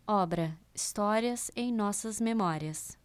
Obra Histórias em Nossas Memórias.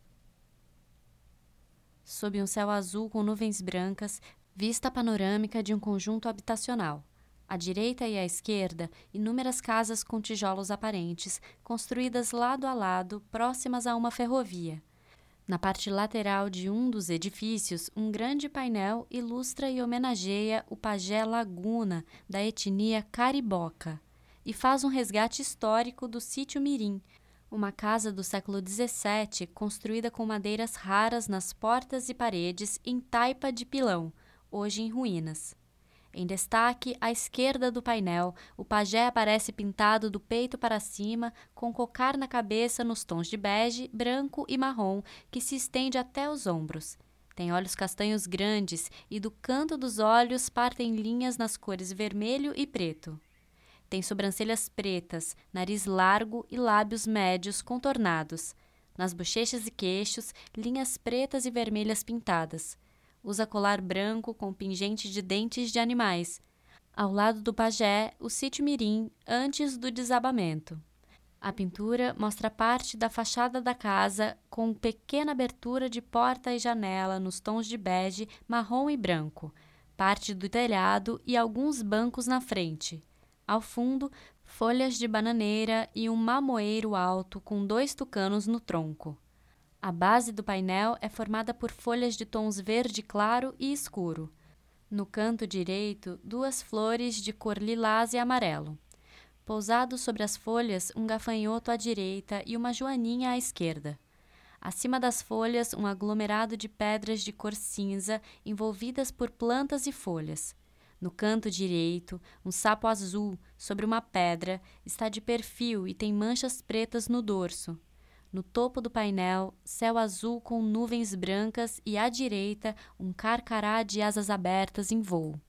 Sob um céu azul com nuvens brancas, vista panorâmica de um conjunto habitacional. À direita e à esquerda, inúmeras casas com tijolos aparentes, construídas lado a lado, próximas a uma ferrovia. Na parte lateral de um dos edifícios, um grande painel ilustra e homenageia o pajé Laguna, da etnia Cariboca, e faz um resgate histórico do Sítio Mirim, uma casa do século XVII construída com madeiras raras nas portas e paredes em taipa de pilão, hoje em ruínas. Em destaque, à esquerda do painel, o pajé aparece pintado do peito para cima, com cocar na cabeça nos tons de bege, branco e marrom, que se estende até os ombros. Tem olhos castanhos grandes e do canto dos olhos partem linhas nas cores vermelho e preto. Tem sobrancelhas pretas, nariz largo e lábios médios contornados. Nas bochechas e queixos, linhas pretas e vermelhas pintadas. Usa colar branco com pingente de dentes de animais. Ao lado do pajé, o Sítio Mirim, antes do desabamento. A pintura mostra parte da fachada da casa com pequena abertura de porta e janela nos tons de bege, marrom e branco, parte do telhado e alguns bancos na frente. Ao fundo, folhas de bananeira e um mamoeiro alto com 2 tucanos no tronco. A base do painel é formada por folhas de tons verde claro e escuro. No canto direito, 2 flores de cor lilás e amarelo. Pousado sobre as folhas, um gafanhoto à direita e uma joaninha à esquerda. Acima das folhas, um aglomerado de pedras de cor cinza envolvidas por plantas e folhas. No canto direito, um sapo azul, sobre uma pedra, está de perfil e tem manchas pretas no dorso. No topo do painel, céu azul com nuvens brancas e, à direita, um carcará de asas abertas em voo.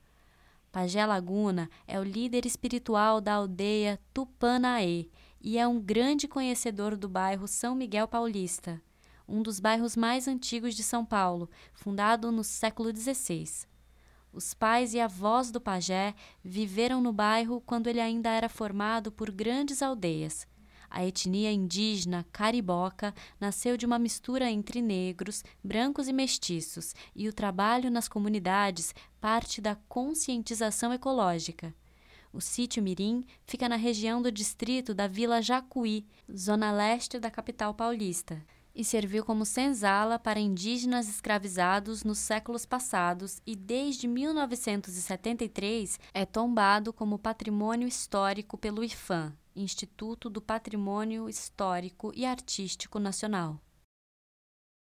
Pajé Laguna é o líder espiritual da aldeia Tupanaê e é um grande conhecedor do bairro São Miguel Paulista, um dos bairros mais antigos de São Paulo, fundado no século XVI. Os pais e avós do pajé viveram no bairro quando ele ainda era formado por grandes aldeias. A etnia indígena cariboca nasceu de uma mistura entre negros, brancos e mestiços, e o trabalho nas comunidades parte da conscientização ecológica. O Sítio Mirim fica na região do distrito da Vila Jacuí, zona leste da capital paulista, e serviu como senzala para indígenas escravizados nos séculos passados e desde 1973 é tombado como patrimônio histórico pelo IPHAN, Instituto do Patrimônio Histórico e Artístico Nacional.